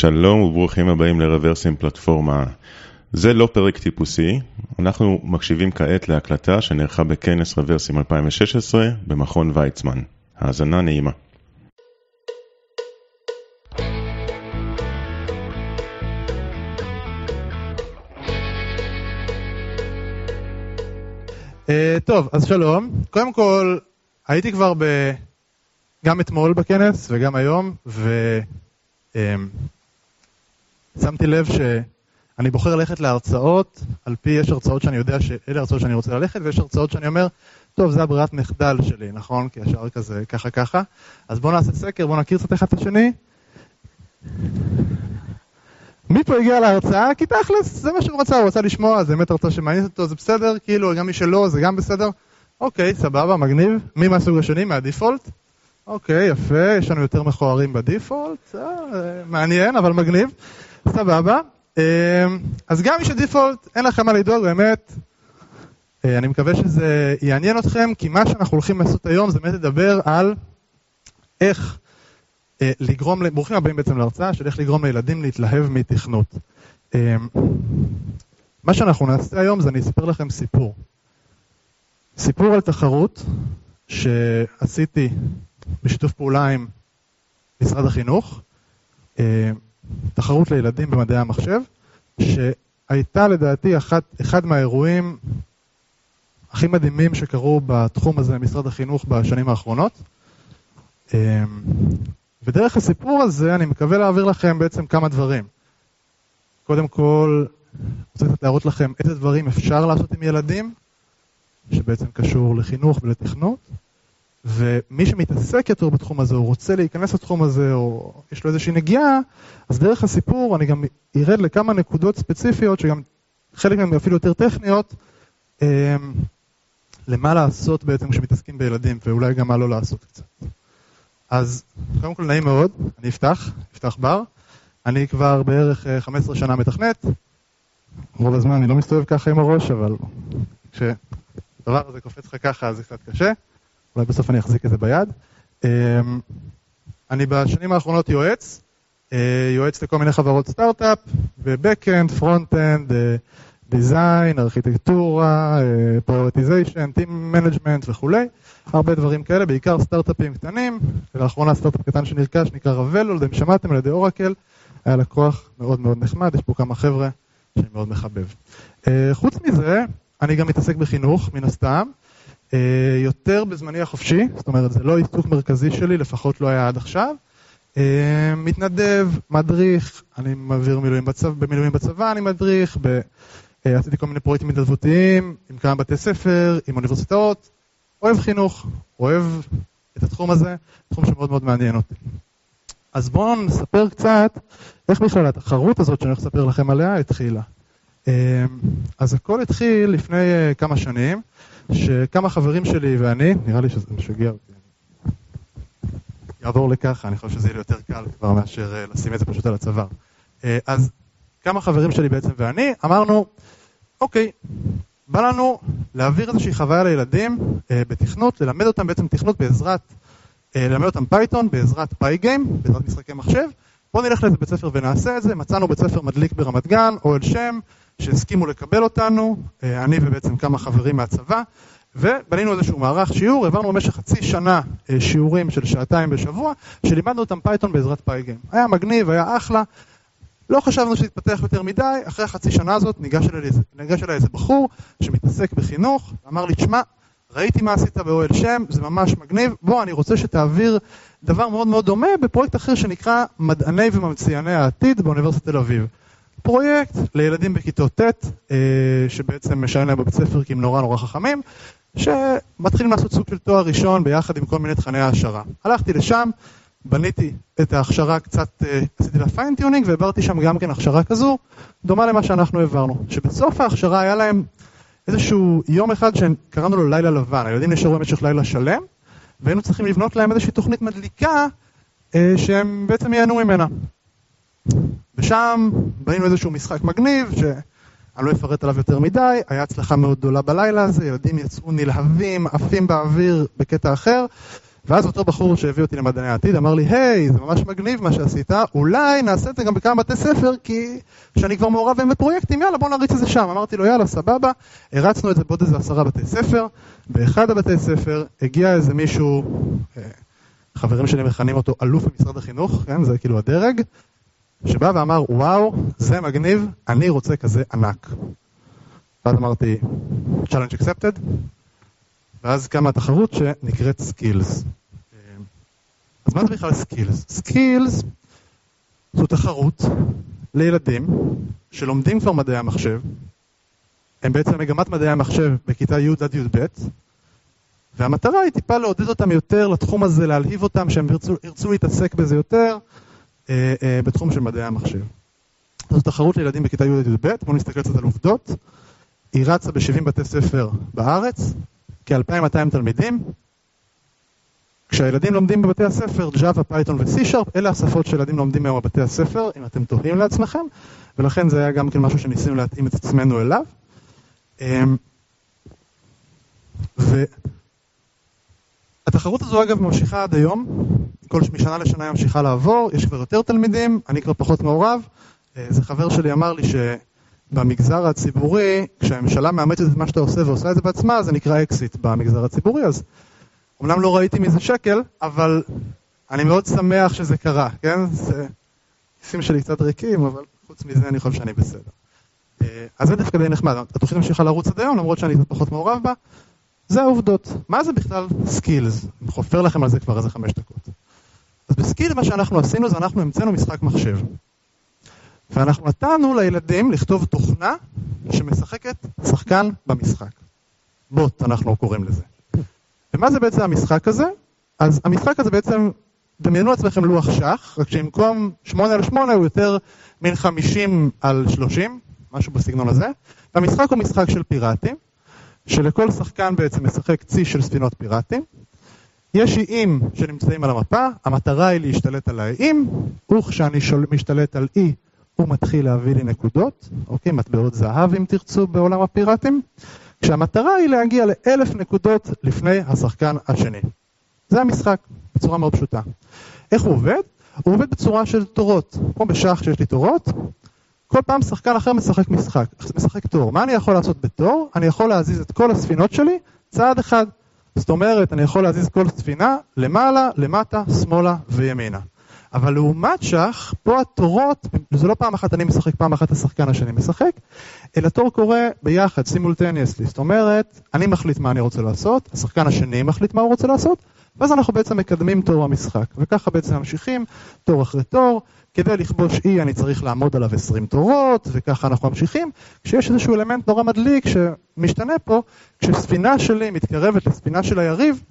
שלום וברוכים הבאים לרוורסים פלטפורמה. זה לא פרק טיפוסי, אנחנו מקשיבים כעת להקלטה שנערכה בכנס רוורסים 2016 במכון ויצמן. האזנה נעימה. טוב, אז שלום. קודם כל, הייתי כבר גם אתמול בכנס וגם היום, שמתי לב שאני בוחר ללכת להרצאות, על פי יש הרצאות שאני יודע שאלה הרצאות שאני רוצה ללכת, ויש הרצאות שאני אומר, טוב, זה הברירת מחדל שלי, נכון? כי השאר כזה ככה. אז בואו נעשה סקר, בואו נכיר קצת אחד את השני. מי פה הגיע להרצאה? כי תכלס, זה מה שהוא רצה, הוא רצה לשמוע, זה באמת הרצאה שמעניינת אותו, זה בסדר, כאילו, גם מי שלא, זה גם בסדר. אוקיי, סבבה, מגניב. מי מהסוג השני? מהדיפולט? אוקיי, יפה, יש לנו יותר מכוערים בדיפולט, מעניין, אבל מגניב. סבבה. אז גם מי שדיפולט, אין לכם מה לדאוג, באמת. אני מקווה שזה יעניין אתכם, כי מה שאנחנו הולכים לעשות היום זה באמת לדבר על איך לגרום, ברוכים הבאים בעצם להרצאה, של איך לגרום לילדים להתלהב מתכנות. מה שאנחנו נעשה היום זה אני אספר לכם סיפור. סיפור על תחרות שעשיתי בשיתוף פעולה עם משרד החינוך, תחרות לילדים במדעי המחשב, שהייתה לדעתי אחד מהאירועים הכי מדהימים שקרו בתחום הזה במשרד החינוך בשנים האחרונות. ודרך הסיפור הזה אני מקווה להעביר לכם בעצם כמה דברים. קודם כל, רוצה קצת להראות לכם איזה דברים אפשר לעשות עם ילדים, שבעצם קשור לחינוך ולתכנות, ומי שמתעסק יותר בתחום הזה, או רוצה להיכנס לתחום הזה, או יש לו איזושהי נגיעה, אז דרך הסיפור אני גם ארד לכמה נקודות ספציפיות, שגם חלק מהן אפילו יותר טכניות, למה לעשות בעצם כשמתעסקים בילדים, ואולי גם מה לא לעשות קצת. אז קודם כל נעים מאוד, אני אפתח בר. אני כבר בערך 15 שנה מתכנת. רוב הזמן אני לא מסתובב ככה עם הראש, אבל כשדבר הזה קופץ לך ככה, אז זה קצת קשה. אולי בסוף אני אחזיק את זה ביד. אני בשנים האחרונות יועץ לכל מיני חברות סטארט-אפ, בבקאנד, פרונט-אנד, דיזיין, ארכיטקטורה, פריוריטיזיישן, טים מנג'מנט וכולי. הרבה דברים כאלה, בעיקר סטארט-אפים קטנים. ולאחרונה סטארט-אפ קטן שנרכש, נקרא רבלו, אם שמעתם על ידי אורקל, היה לקוח מאוד מאוד נחמד, יש פה כמה חבר'ה שאני מאוד מחבב. חוץ מזה, אני גם מתעסק בחינוך, מן הסתם, יותר בזמני החופשי, זאת אומרת, זה לא עיסוק מרכזי שלי, לפחות לא היה עד עכשיו. מתנדב, מדריך, אני מעביר במילואים בצבא, אני מדריך, עשיתי כל מיני פרויקטים התנדבותיים, עם כמה בתי ספר, עם אוניברסיטאות, אוהב חינוך, אוהב את התחום הזה, תחום שמאוד מאוד מעניין אותי. אז בואו נספר קצת איך בכלל התחרות הזאת שאני הולך לספר לכם עליה התחילה. אז הכל התחיל לפני כמה שנים, שכמה חברים שלי ואני, נראה לי שזה משגע אותי, יעבור לככה, אני חושב שזה יהיה לי יותר קל כבר מאשר לשים את זה פשוט על הצוואר. אז כמה חברים שלי בעצם ואני אמרנו, אוקיי, בא לנו להעביר איזושהי חוויה לילדים בתכנות, ללמד אותם בעצם תכנות ללמד אותם פייתון בעזרת פייגיים, בעזרת משחקי מחשב. בואו נלך לאיזה בית ספר ונעשה את זה. מצאנו בית ספר מדליק ברמת גן, אוהל שם, שהסכימו לקבל אותנו, אני ובעצם כמה חברים מהצבא, ובנינו איזשהו מערך שיעור, העברנו במשך חצי שנה שיעורים של שעתיים בשבוע, שלימדנו אותם פייתון בעזרת פייגיים. היה מגניב, היה אחלה, לא חשבנו שהתפתח יותר מדי. אחרי החצי שנה הזאת ניגש אליי איזה בחור שמתעסק בחינוך, אמר לי, תשמע, ראיתי מה עשית באוהל שם, זה ממש מגניב, בוא, אני רוצה שתעביר דבר מאוד מאוד דומה בפרויקט אחר שנקרא מדעני וממצייני העתיד באוניברסיטת תל אביב. פרויקט לילדים בכיתות ט' שבעצם משלם להם בבית ספר כי הם נורא חכמים, שמתחילים לעשות סוג של תואר ראשון ביחד עם כל מיני תכני העשרה. הלכתי לשם, בניתי את ההכשרה קצת, עשיתי לה פיינטיונינג והעברתי שם גם כן הכשרה כזו, דומה למה שאנחנו העברנו. שבסוף ההכשרה היה להם איזשהו יום אחד שקראנו לו לילה לבן, הילדים נשארו במשך לילה שלם, והיינו צריכים לבנות להם איזושהי תוכנית מדליקה שהם בעצם ייהנו ממנה. ושם בנינו איזשהו משחק מגניב, שאני לא אפרט עליו יותר מדי, היה הצלחה מאוד גדולה בלילה הזה, ילדים יצאו נלהבים, עפים באוויר בקטע אחר, ואז אותו בחור שהביא אותי למדעי העתיד אמר לי, היי, זה ממש מגניב מה שעשית, אולי נעשה את זה גם בכמה בתי ספר, כי כשאני כבר מעורב עם פרויקטים, יאללה בוא נריץ את זה שם. אמרתי לו, יאללה, סבבה, הרצנו את זה בעוד איזה 10 בתי ספר, באחד הבתי ספר הגיע איזה מישהו, חברים שלי מכנים אותו אלוף במשרד החינוך, כן? זה כאילו הדרג, שבא ואמר, וואו, זה מגניב, אני רוצה כזה ענק. ואז אמרתי, challenge accepted, ואז קמה התחרות שנקראת skills. אז מה זה בכלל skills? skills זו תחרות לילדים שלומדים כבר מדעי המחשב, הם בעצם מגמת מדעי המחשב בכיתה י' עד י"ב, והמטרה היא טיפה לעודד אותם יותר לתחום הזה, להלהיב אותם, שהם ירצו להתעסק בזה יותר בתחום של מדעי המחשב. זו תחרות לילדים בכיתה י' עד י"ב, בואו נסתכל קצת על עובדות. היא רצה ב-70 בתי ספר בארץ, כ-2,200 תלמידים. כשהילדים לומדים בבתי הספר, Java, Python ו-C#, אלה השפות שילדים לומדים היום בבתי הספר, אם אתם תוהים לעצמכם, ולכן זה היה גם כן משהו שניסינו להתאים את עצמנו אליו. והתחרות הזו אגב ממשיכה עד היום, משנה לשנה היא ממשיכה לעבור, יש כבר יותר תלמידים, אני כבר פחות מעורב. זה חבר שלי אמר לי שבמגזר הציבורי, כשהממשלה מאמצת את מה שאתה עושה ועושה את זה בעצמה, זה נקרא אקסיט במגזר הציבורי, אז אמנם לא ראיתי מזה שקל, אבל אני מאוד שמח שזה קרה, כן? כיסים שלי קצת ריקים, אבל חוץ מזה אני חושב שאני בסדר. אז זה דווקא די נחמד, התוכנית ממשיכה לרוץ עד היום, למרות שאני קצת פחות מעורב בה. זה העובדות. מה זה בכלל סקילס? אני חופר לכם על זה כבר איזה 5 דקות. אז בסקיל מה שאנחנו עשינו זה אנחנו המצאנו משחק מחשב. ואנחנו נתנו לילדים לכתוב תוכנה שמשחקת שחקן במשחק. בוט אנחנו קוראים לזה. ומה זה בעצם המשחק הזה? אז המשחק הזה בעצם, דמיינו לעצמכם לוח שח, רק שבמקום 8x8 הוא יותר מן 50x30, משהו בסגנון הזה. והמשחק הוא משחק של פיראטים, שלכל שחקן בעצם משחק צי של ספינות פיראטים. יש איים שנמצאים על המפה, המטרה היא להשתלט על האיים, וכשאני משתלט על אי, הוא מתחיל להביא לי נקודות, אוקיי, מטבעות זהב אם תרצו בעולם הפיראטים, כשהמטרה היא להגיע ל1,000 נקודות לפני השחקן השני. זה המשחק, בצורה מאוד פשוטה. איך הוא עובד? הוא עובד בצורה של תורות, כמו בשח שיש לי תורות, כל פעם שחקן אחר משחק תור. מה אני יכול לעשות בתור? אני יכול להזיז את כל הספינות שלי צעד אחד. זאת אומרת, אני יכול להזיז כל ספינה למעלה, למטה, שמאלה וימינה. אבל לעומת שח, פה התורות, זה לא פעם אחת אני משחק, פעם אחת השחקן השני משחק, אלא תור קורה ביחד, simultaneously. זאת אומרת, אני מחליט מה אני רוצה לעשות, השחקן השני מחליט מה הוא רוצה לעשות, ואז אנחנו בעצם מקדמים תור המשחק. וככה בעצם ממשיכים, תור אחרי תור, כדי לכבוש אי אני צריך לעמוד עליו 20 תורות, וככה אנחנו ממשיכים. כשיש איזשהו אלמנט נורא מדליק שמשתנה פה, כשספינה שלי מתקרבת לספינה של היריב,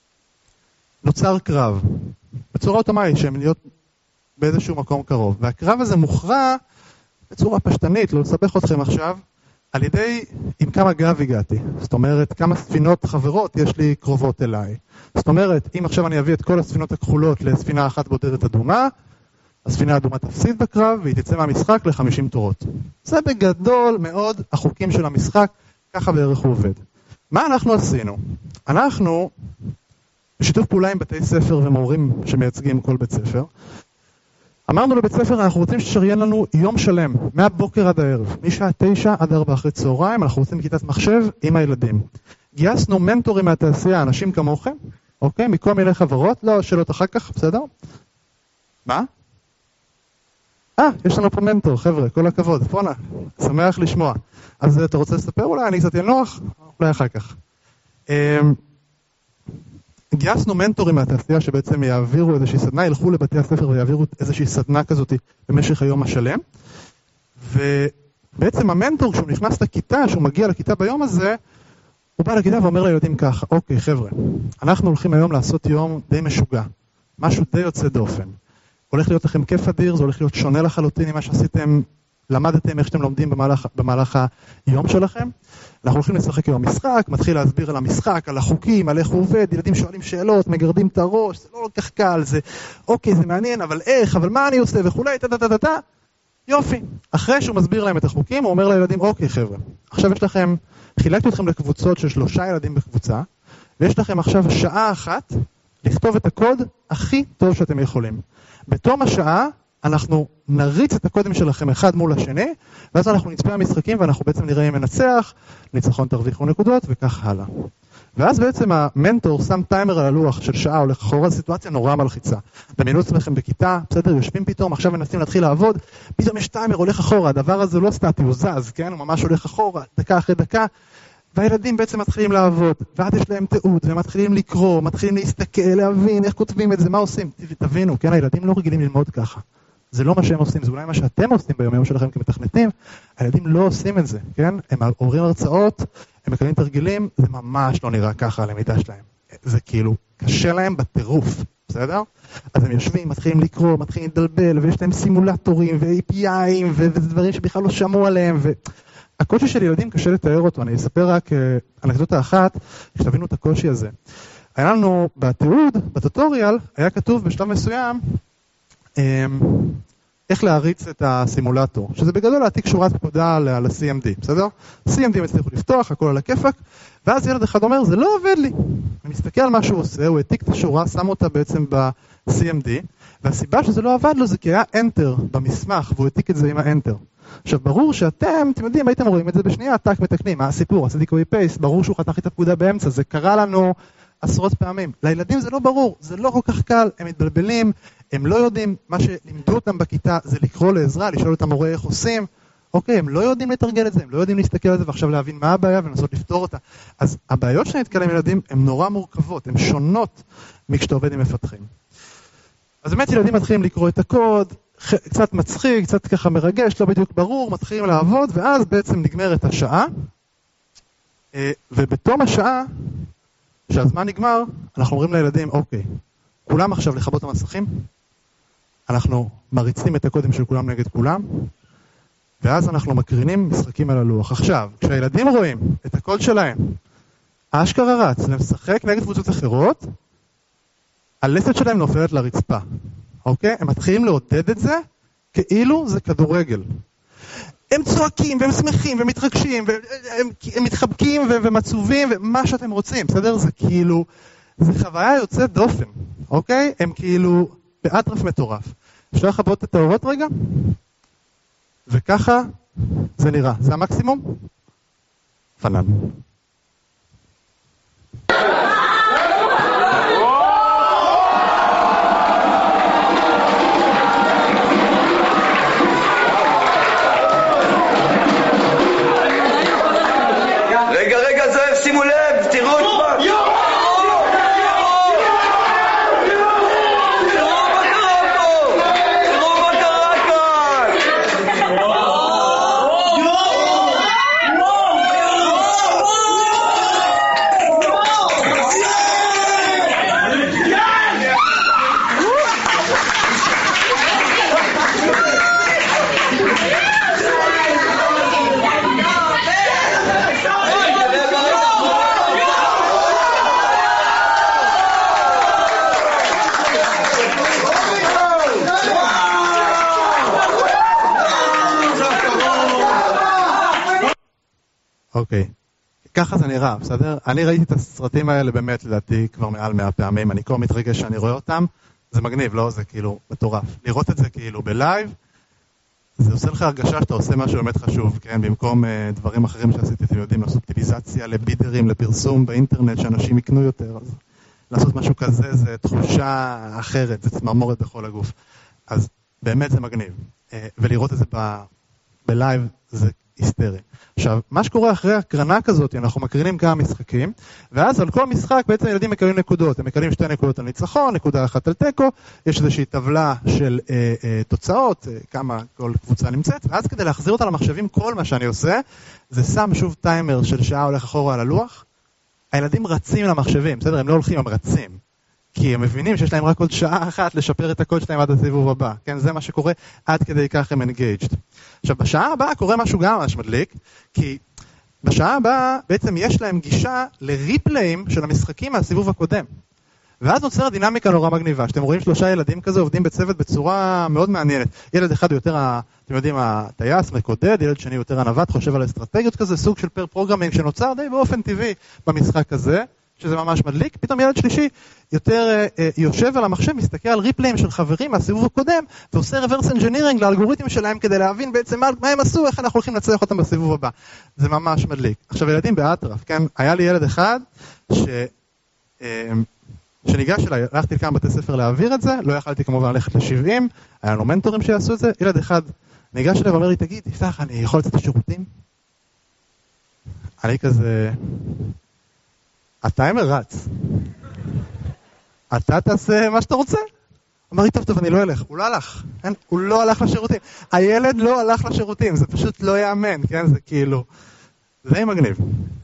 נוצר קרב. בצורה אוטומטית, שהם להיות באיזשהו מקום קרוב. והקרב הזה מוכרע בצורה פשטנית, לא לסבך אתכם עכשיו, על ידי עם כמה גב הגעתי. זאת אומרת, כמה ספינות חברות יש לי קרובות אליי. זאת אומרת, אם עכשיו אני אביא את כל הספינות הכחולות לספינה אחת בודדת אדומה, הספינה האדומה תפסיד בקרב והיא תצא מהמשחק ל50 תורות. זה בגדול מאוד החוקים של המשחק, ככה בערך הוא עובד. מה אנחנו עשינו? אנחנו, בשיתוף פעולה עם בתי ספר ומורים שמייצגים כל בית ספר, אמרנו לבית ספר, אנחנו רוצים ששריין לנו יום שלם, מהבוקר עד הערב, משעה 9 עד 4 אחרי צהריים, אנחנו רוצים כיתת מחשב עם הילדים. גייסנו מנטורים מהתעשייה, אנשים כמוכם, אוקיי? מכל מיני חברות, לא שאלות אחר כך, בסדר? מה? יש לנו פה מנטור, חבר'ה, כל הכבוד, פונה, שמח לשמוע. אז אתה רוצה לספר אולי? אני קצת ינוח? אולי אחר כך. גייסנו מנטורים מהתעשייה שבעצם יעבירו איזושהי סדנה, ילכו לבתי הספר ויעבירו איזושהי סדנה כזאת במשך היום השלם. ובעצם המנטור, כשהוא נכנס לכיתה, כשהוא מגיע לכיתה ביום הזה, הוא בא לכיתה ואומר לילדים ככה, אוקיי חבר'ה, אנחנו הולכים היום לעשות יום די משוגע, משהו די יוצא דופן. הולך להיות לכם כיף אדיר, זה הולך להיות שונה לחלוטין ממה שעשיתם, למדתם איך שאתם לומדים במהלך היום שלכם. אנחנו הולכים לשחק עם המשחק, מתחיל להסביר על המשחק, על החוקים, על איך הוא עובד, ילדים שואלים שאלות, מגרדים את הראש, זה לא כך קל, זה אוקיי, זה מעניין, אבל איך, אבל מה אני עושה וכולי, יופי. אחרי שהוא מסביר להם את החוקים, הוא אומר לילדים, אוקיי חבר'ה, עכשיו יש לכם, חילקתי אתכם לקבוצות של 3 ילדים בקבוצה, ויש לכם עכשיו שעה אחת לכתוב את הקוד הכי טוב שאתם יכולים. בתום השעה, אנחנו נריץ את הקודים שלכם אחד מול השני, ואז אנחנו נצפה המשחקים ואנחנו בעצם נראה אם מנצח, ניצחון תרוויחו נקודות וכך הלאה. ואז בעצם המנטור שם טיימר על הלוח של שעה הולך אחורה, זו סיטואציה נורא מלחיצה. דמיינו עצמכם בכיתה, בסדר, יושבים פתאום, עכשיו מנסים להתחיל לעבוד, פתאום יש טיימר הולך אחורה, הדבר הזה לא סטטי, הוא זז, כן? הוא ממש הולך אחורה, דקה אחרי דקה, והילדים בעצם מתחילים לעבוד, ואז יש להם תיעוד, והם מתחילים לקרוא, מתחילים להסתכל, להבין איך כותבים את זה, מה עושים. תבינו, כן, הילדים לא רגילים ללמוד ככה. זה לא מה שהם עושים, זה אולי מה שאתם עושים ביום שלכם כמתכנתים, הילדים לא עושים את זה, כן? הם עוברים הרצאות, הם מקבלים תרגילים, זה ממש לא נראה ככה הלמידה שלהם. זה כאילו קשה להם בטירוף, בסדר? אז הם יושבים, מתחילים לקרוא, מתחילים לדלבל, ויש להם סימולטורים ו-API'ים ודברים שבכלל לא שמעו עליהם, והקושי של ילדים קשה לתאר אותו. אני אספר רק אנקדוטה אחת, שתבינו את הקושי הזה. היה לנו בתיעוד, בטוטוריאל, היה כתוב בשלב מסוים, איך להריץ את הסימולטור, שזה בגדול להעתיק שורת פקודה ל-CMD, בסדר? CMD הם הצליחו לפתוח, הכל על הכיפק, ואז ילד אחד אומר, זה לא עובד לי. אני מסתכל על מה שהוא עושה, הוא העתיק את השורה, שם אותה בעצם ב-CMD, והסיבה שזה לא עבד לו זה כי היה Enter במסמך, והוא העתיק את זה עם ה-Enter. עכשיו, ברור שאתם, אתם יודעים, הייתם רואים את זה בשנייה, טק מתקנים, מה הסיפור, עשיתי copy-paste, ברור שהוא חתך את הפקודה באמצע, זה קרה לנו עשרות פעמים. לילדים זה לא ברור, זה לא כל כך קל, הם מתבלבלים, הם לא יודעים, מה שלימדו אותם בכיתה זה לקרוא לעזרה, לשאול את המורה איך עושים, אוקיי, הם לא יודעים לתרגל את זה, הם לא יודעים להסתכל על זה ועכשיו להבין מה הבעיה ולנסות לפתור אותה. אז הבעיות שאני נתקל עם ילדים הן נורא מורכבות, הן שונות מכשאתה עובד עם מפתחים. אז באמת ילדים מתחילים לקרוא את הקוד, קצת מצחיק, קצת ככה מרגש, לא בדיוק ברור, מתחילים לעבוד, ואז בעצם נגמרת השעה, ובתום השעה, כשהזמן נגמר, אנחנו אומרים לילדים, אוקיי, כולם עכשיו לכבות המסכים, אנחנו מריצים את הקודים של כולם נגד כולם, ואז אנחנו מקרינים משחקים על הלוח. עכשיו, כשהילדים רואים את הקוד שלהם, האשכרה רץ לשחק נגד קבוצות אחרות, הלסת שלהם נופלת לרצפה. אוקיי? הם מתחילים לעודד את זה כאילו זה כדורגל. הם צועקים והם שמחים ומתרגשים והם מתחבקים ומצובים ומה שאתם רוצים, בסדר? זה כאילו, זה חוויה יוצאת דופן, אוקיי? הם כאילו באטרף מטורף. אפשר לחבות את האורות רגע? וככה זה נראה. זה המקסימום? פנן. רגע, זאב, שימו לב, תראו את מה. אוקיי, ככה זה נראה, בסדר? אני ראיתי את הסרטים האלה באמת לדעתי כבר מעל 100 פעמים, אני כבר מתרגש שאני רואה אותם, זה מגניב, לא? זה כאילו מטורף. לראות את זה כאילו בלייב, זה עושה לך הרגשה שאתה עושה משהו באמת חשוב, כן? במקום דברים אחרים שעשיתי, אתם יודעים, לעשות אופטימיזציה לבידרים, לפרסום באינטרנט, שאנשים יקנו יותר, אז לעשות משהו כזה, זה תחושה אחרת, זה צמרמורת בכל הגוף. אז באמת זה מגניב. ולראות את זה בלייב זה היסטרי. עכשיו, מה שקורה אחרי הקרנה כזאת, אנחנו מקרינים כמה משחקים, ואז על כל משחק בעצם ילדים מקבלים נקודות. הם מקבלים 2 נקודות על ניצחון, נקודה אחת על טקו, יש איזושהי טבלה של תוצאות, כמה כל קבוצה נמצאת, ואז כדי להחזיר אותה למחשבים, כל מה שאני עושה, זה שם שוב טיימר של שעה הולך אחורה על הלוח. הילדים רצים למחשבים, בסדר? הם לא הולכים, הם רצים. כי הם מבינים שיש להם רק עוד שעה אחת לשפר את הקוד שלהם עד הסיבוב הבא. כן, זה מה שקורה עד כדי כך הם engaged. עכשיו, בשעה הבאה קורה משהו גם ממש מדליק, כי בשעה הבאה בעצם יש להם גישה לריפליים של המשחקים מהסיבוב הקודם. ואז נוצרת דינמיקה נורא מגניבה, שאתם רואים 3 ילדים כזה עובדים בצוות בצורה מאוד מעניינת. ילד אחד הוא יותר, אתם יודעים, הטייס, מקודד, ילד שני יותר הנווט, חושב על אסטרטגיות כזה, סוג של פר פרוגרמינג שנוצר די באופן טבעי במשחק הזה. שזה ממש מדליק, פתאום ילד שלישי יותר יושב על המחשב, מסתכל על ריפליים של חברים מהסיבוב הקודם, ועושה reverse engineering לאלגוריתמים שלהם כדי להבין בעצם מה הם עשו, איך אנחנו הולכים לצלח אותם בסיבוב הבא. זה ממש מדליק. עכשיו ילדים באטרף, כן? היה לי ילד אחד שניגש אליי, הלכתי לכמה בתי ספר להעביר את זה, לא יכלתי כמובן ללכת ל70, היה לנו מנטורים שיעשו את זה, ילד אחד ניגש אליי ואומר לי, תגיד, תפתח, אני יכול לצאת לשירותים? אני כזה, הטיימר רץ. אתה תעשה מה שאתה רוצה? אמר לי, טוב, אני לא אלך. הוא לא הלך, כן? הוא לא הלך לשירותים. הילד לא הלך לשירותים, זה פשוט לא יאמן, כן? זה כאילו, זה מגניב.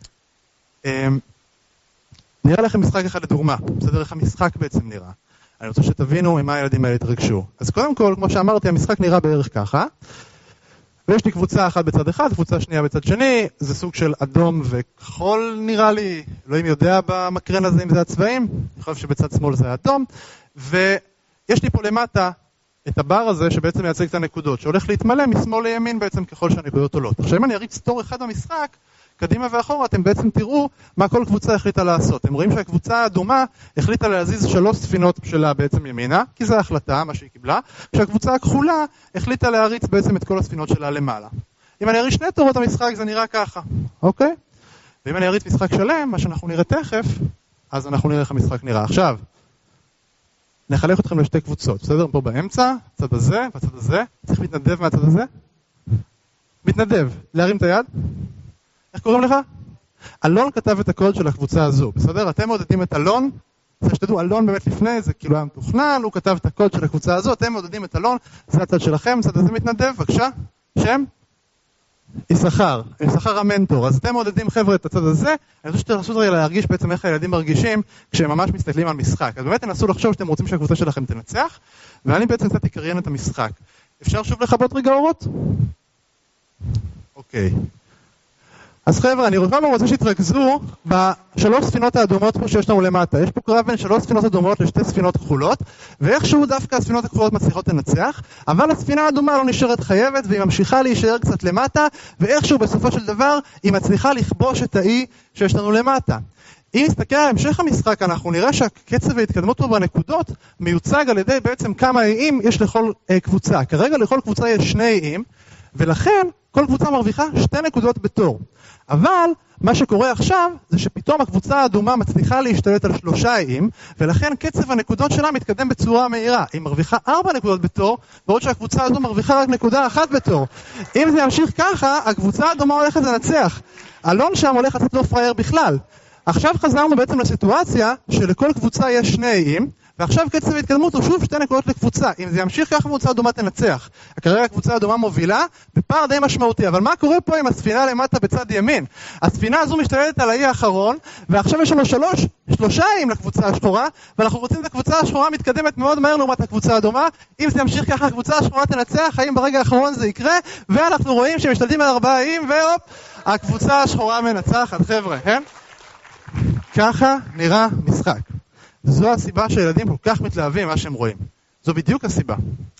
נראה לכם משחק אחד לדוגמה, בסדר איך המשחק בעצם נראה. אני רוצה שתבינו עם מה הילדים האלה התרגשו. אז קודם כל, כמו שאמרתי, המשחק נראה בערך ככה. ויש לי קבוצה אחת בצד אחד, קבוצה שנייה בצד שני, זה סוג של אדום וכחול נראה לי, אלוהים יודע במקרן הזה אם זה הצבעים, אני חושב שבצד שמאל זה אדום, ויש לי פה למטה את הבר הזה שבעצם מייצג את הנקודות, שהולך להתמלא משמאל לימין בעצם ככל שהנקודות עולות. עכשיו אם אני אריץ תור אחד במשחק, קדימה ואחורה אתם בעצם תראו מה כל קבוצה החליטה לעשות. אתם רואים שהקבוצה האדומה החליטה להזיז 3 ספינות שלה בעצם ימינה, כי זו ההחלטה, מה שהיא קיבלה, כשהקבוצה הכחולה החליטה להריץ בעצם את כל הספינות שלה למעלה. אם אני אריץ 2 תורות המשחק זה נראה ככה, אוקיי? ואם אני אריץ משחק שלם, מה שאנחנו נראה תכף, אז אנחנו נראה איך המשחק נראה. עכשיו, נחלק אתכם לשתי קבוצות, בסדר? פה באמצע, הצד הזה והצד הזה. צריך להתנדב מהצד הזה? מתנדב, להרים את היד? איך קוראים לך? אלון כתב את הקוד של הקבוצה הזו, בסדר? אתם מעודדים את אלון, זה שתדעו, אלון באמת לפני, זה כאילו היה מתוכנן, הוא כתב את הקוד של הקבוצה הזו, אתם מעודדים את אלון, זה הצד שלכם, הצד הזה מתנדב, בבקשה, שם? יששכר, יששכר המנטור, אז אתם מעודדים חבר'ה את הצד הזה, אני חושב שתנסו להרגיש בעצם איך הילדים מרגישים כשהם ממש מסתכלים על משחק, אז באמת תנסו לחשוב שאתם רוצים שהקבוצה שלכם תנצח, ואני בעצם קצת אקריין את המשחק. אפשר שוב לכבות רגע אורות? אוקיי. אז חבר'ה, אני רוצה שתרכזו בשלוש ספינות האדומות פה שיש לנו למטה. יש פה קרב בין 3 ספינות אדומות לשתי ספינות כחולות, ואיכשהו דווקא הספינות הכחולות מצליחות לנצח, אבל הספינה האדומה לא נשארת חייבת, והיא ממשיכה להישאר קצת למטה, ואיכשהו בסופו של דבר היא מצליחה לכבוש את האי שיש לנו למטה. אם נסתכל על המשך המשחק, אנחנו נראה שהקצב ההתקדמות פה בנקודות מיוצג על ידי בעצם כמה איים יש לכל קבוצה. כרגע לכל קבוצה יש 2 איים, ולכן כל קבוצה מרוויחה 2 נקודות בתור. אבל מה שקורה עכשיו זה שפתאום הקבוצה האדומה מצליחה להשתלט על 3 איים, ולכן קצב הנקודות שלה מתקדם בצורה מהירה. היא מרוויחה 4 נקודות בתור, בעוד שהקבוצה הזו מרוויחה רק נקודה 1 בתור. אם זה ימשיך ככה, הקבוצה האדומה הולכת לנצח. אלון שם הולך לצאת לא פרייר בכלל. עכשיו חזרנו בעצם לסיטואציה שלכל קבוצה יש 2 איים, ועכשיו קצב ההתקדמות הוא שוב 2 נקודות לקבוצה. אם זה ימשיך ככה, קבוצה אדומה תנצח. כרגע הקבוצה האדומה מובילה בפער די משמעותי. אבל מה קורה פה עם הספינה למטה בצד ימין? הספינה הזו משתלטת על האי האחרון, ועכשיו יש לנו 3 איים לקבוצה השחורה, ואנחנו רוצים את הקבוצה השחורה מתקדמת מאוד מהר לעומת הקבוצה האדומה. אם זה ימשיך ככה, הקבוצה השחורה תנצח, האם ברגע האחרון זה יקרה, ואנחנו רואים שמשתלטים על 4 איים, והופ, הקבוצה השחורה מנצחת, חבר'ה, כן? ככה נראה משחק. זו הסיבה שהילדים כל כך מתלהבים מה שהם רואים. זו בדיוק הסיבה.